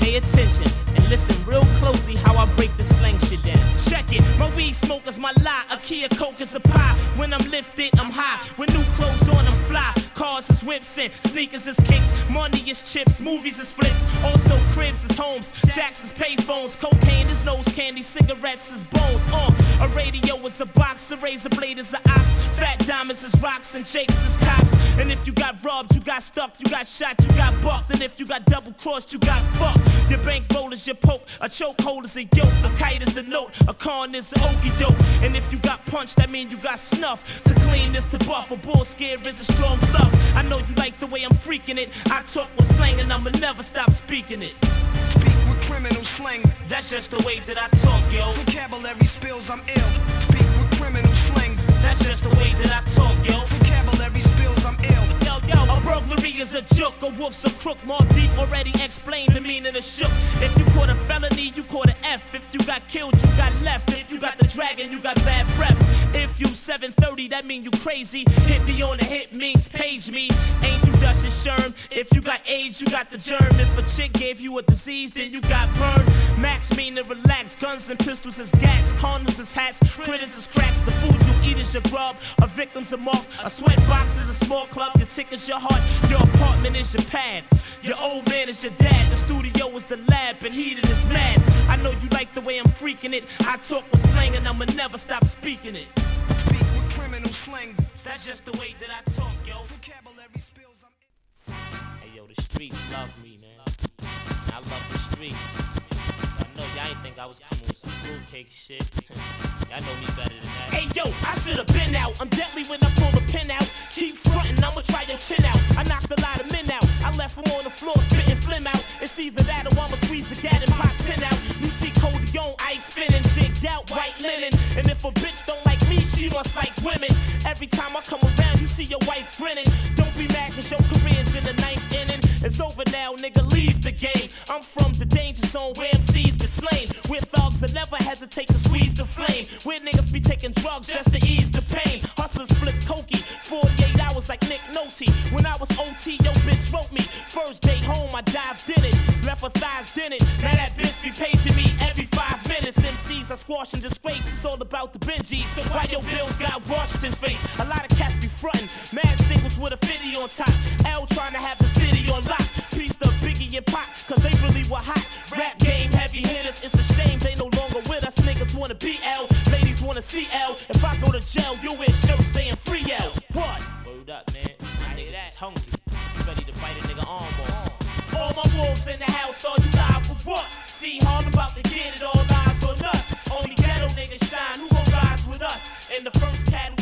pay attention and listen real closely how I break the slang shit down. Check it, my weed smoke is my lie. A Kia Coke is a pie. When I'm lifted, I'm high. With new clothes on, I'm fly. Cars is whips and sneakers is kicks. Money is chips, movies is flicks. Also cribs is homes, jacks is payphones. Cocaine is nose candy, cigarettes is bones. A radio is a box, a razor blade is an ox. Fat diamonds is rocks and jakes is cops. And if you got robbed, you got stuck, you got shot, you got bucked. And if you got double crossed, you got fucked. Your bankroll is your poke, a chokehold is a yoke, a kite is a note, a con is an okie doke. And if you got punched, that mean you got snuff. So clean is to buff, a bull scare is a strong bluff. I know you like the way I'm freaking it. I talk with slang and I'ma never stop speaking it. Speak with criminal slang. That's just the way that I talk, yo. Vocabulary spills, I'm ill. Speak with criminal slang. That's just the way that I talk, yo. Vocabulary spills, I'm ill. Yo, a burglary is a joke, a wolf's a crook. More deep already explained the meaning of shook. If you caught a felony, you caught an F. If you got killed, you got left. If you got the dragon, you got bad breath. If you 730, that mean you crazy. Hit me on the hit means page me. Ain't you Dutch and Sherm? If you got AIDS, you got the germ. If a chick gave you a disease, then you got burned. Max mean to relax. Guns and pistols is gats. Condoms is hats. Critters is cracks. The food you eat is your grub. A victim's a mark. A sweat box is a small club. Your ticket's your heart. Your apartment is your pad. Your old man is your dad. The studio is the lab. And heated is mad. I know you like the way I'm freaking it. I talk with slang and I'ma never stop speaking it. Speak with criminal slang. That's just the way that I talk, yo. Vocabulary spills, I'm Hey, yo, the streets love me, man. I love the streets. So I know y'all ain't think I was coming with some fruitcake shit. Y'all know me better than that. Hey, yo, I should've been out. I'm deadly when I pull the pin out. Keep frontin', I'ma try your chin out. I knocked a lot of men out. I left them on the floor, spitting phlegm out. It's either that or I'ma squeeze the gat and pop 10 out. You see Cody on ice spinning, jigged out, white linen. And if a bitch don't like me, she must like women. Every time I come around, you see your wife grinning. Don't be mad cause your career's in the 9th inning. It's over now, nigga, leave the game. I'm from the danger zone where MCs get slain. Where thugs will never hesitate to squeeze the flame. Where niggas be taking drugs just to ease the pain. Hustlers flip cokey, 48 hours like Nick Nolte. When I was OT, your bitch wrote me. First day home, I dived in it. Left her thighs in it. Now that bitch be paging me every 5 minutes. MCs I squash and disgrace. It's all about the Benjis. So why your bills got Washington's face? A lot of cats be frontin'. Mad singles with a 50 on top. L trying to have the city on lock. Piece the Biggie and Pac, cause they really were hot. Rap game heavy hitters. It's a shame they no longer with us. Niggas wanna BL, ladies wanna CL. If I go to jail, you wear shirts saying free L. What? Word up, man. My niggas is hungry. You ready to bite a nigga arm off. All my wolves in the house, all you live for what? See, hard about to get it, all eyes on us. Only ghetto niggas shine, who gon' rise with us? In the first cat